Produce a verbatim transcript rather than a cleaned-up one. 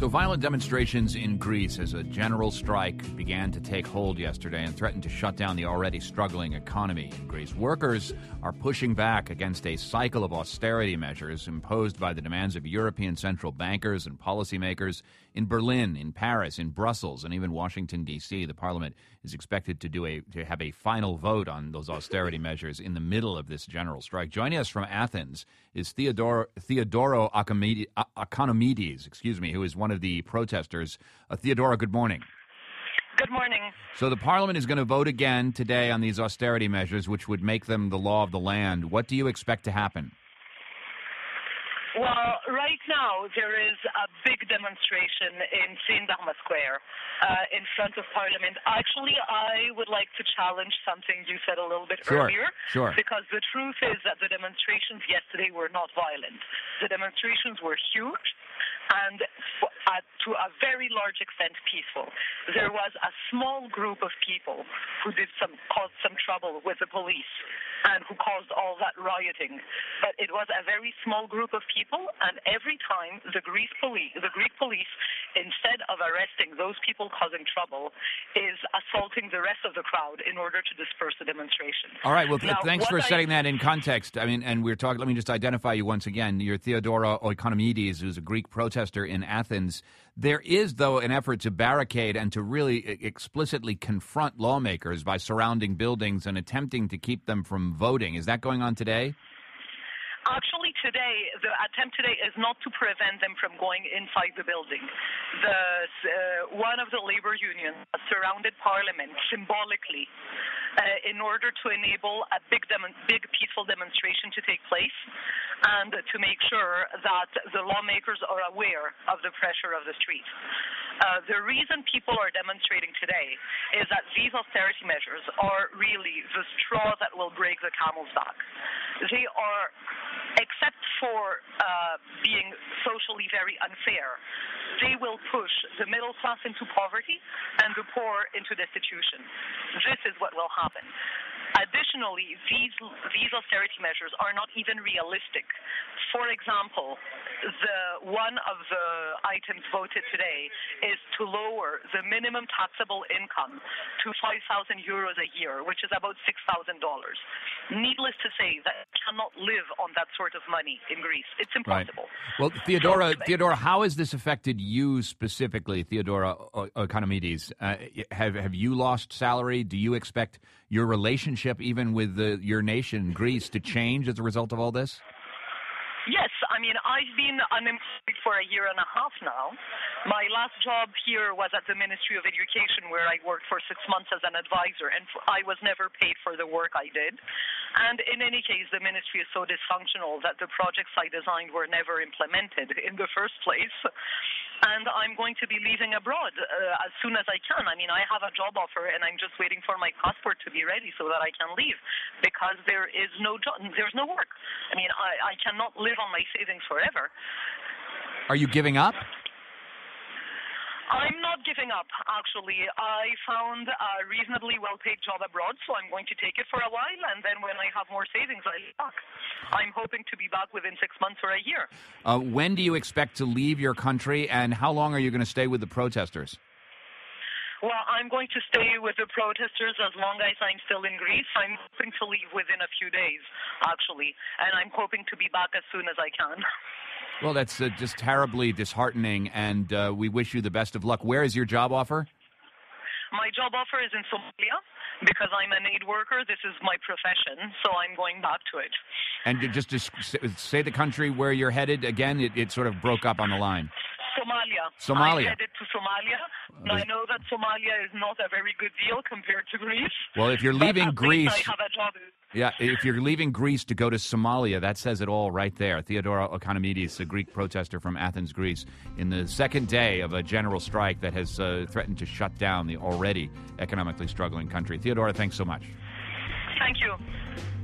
So violent demonstrations in Greece as a general strike began to take hold yesterday and threatened to shut down the already struggling economy in Greece. Workers are pushing back against a cycle of austerity measures imposed by the demands of European central bankers and policymakers in Berlin, in Paris, in Brussels, and even Washington, D C. The parliament is expected to do a to have a final vote on those austerity measures in the middle of this general strike. Joining us from Athens is Theodoro, Theodoro Oikonomidis, excuse me, who is one of the protesters. Uh, Theodora, good morning. Good morning. So the parliament is going to vote again today on these austerity measures, which would make them the law of the land. What do you expect to happen? Well, right now there is a big demonstration in Saint-Darma Square uh, in front of Parliament. Actually, I would like to challenge something you said a little bit sure, earlier. Sure. Because the truth is that the demonstrations yesterday were not violent. The demonstrations were huge and uh, to a very large extent peaceful. There was a small group of people who did some caused some trouble with the police and who caused all that rioting. But it was a very small group of people, and every time the Greek police, the Greek police, instead of arresting those people causing trouble, is assaulting the rest of the crowd in order to disperse the demonstration. All right. Well, th- now, thanks for I... setting that in context. I mean, and we're talking. Let me just identify you once again. You're Theodora Oikonomidis, who's a Greek protester in Athens. There is, though, an effort to barricade and to really explicitly confront lawmakers by surrounding buildings and attempting to keep them from voting. Is that going on today? Actually, today, the attempt today is not to prevent them from going inside the building. The, uh, one of the labor unions surrounded Parliament symbolically uh, in order to enable a big, dem- big peaceful demonstration to take place and to make sure that the lawmakers are aware of the pressure of the street. Uh, the reason people are demonstrating today is that these austerity measures are really the straw that will break the camel's back. They are, except for uh, being socially very unfair, they will push the middle class into poverty and the poor into destitution. This is what will happen. Additionally, these these austerity measures are not even realistic. For example, the one of the items voted today is to lower the minimum taxable income to five thousand euros a year, which is about six thousand dollars. Needless to say, that cannot live on that sort of money in Greece. It's impossible. Right. Well, Theodora, so, Theodora, how has this affected you specifically, Theodora Oikonomidis? Uh, have have you lost salary? Do you expect your relationship, even with the, your nation, Greece, to change as a result of all this? Yes, I mean, I've been unemployed for a year and a half now. My last job here was at the Ministry of Education, where I worked for six months as an advisor, and I was never paid for the work I did. And in any case, the ministry is so dysfunctional that the projects I designed were never implemented in the first place. And I'm going to be leaving abroad uh, as soon as I can. I mean, I have a job offer, and I'm just waiting for my passport to be ready so that I can leave, because there is no job, there's no work. I mean, I, I cannot live on my savings forever. Are you giving up? I'm not giving up, actually. I found a reasonably well-paid job abroad, so I'm going to take it for a while, and then when I have more savings, I'll be back. I'm hoping to be back within six months or a year. Uh, when do you expect to leave your country, and how long are you going to stay with the protesters? Well, I'm going to stay with the protesters as long as I'm still in Greece. I'm hoping to leave within a few days, actually, and I'm hoping to be back as soon as I can. Well, that's uh, just terribly disheartening, and uh, we wish you the best of luck. Where is your job offer? My job offer is in Somalia. Because I'm an aid worker, this is my profession, so I'm going back to it. And just to say the country where you're headed again, it, it sort of broke up on the line. Somalia. Somalia. I'm headed to Somalia. Uh, I know that Somalia is not a very good deal compared to Greece. Well, if you're leaving Greece, I have a job. Yeah, if you're leaving Greece to go to Somalia, that says it all right there. Theodora Oikonomidis, a Greek protester from Athens, Greece, in the second day of a general strike that has uh, threatened to shut down the already economically struggling country. Theodora, thanks so much. Thank you.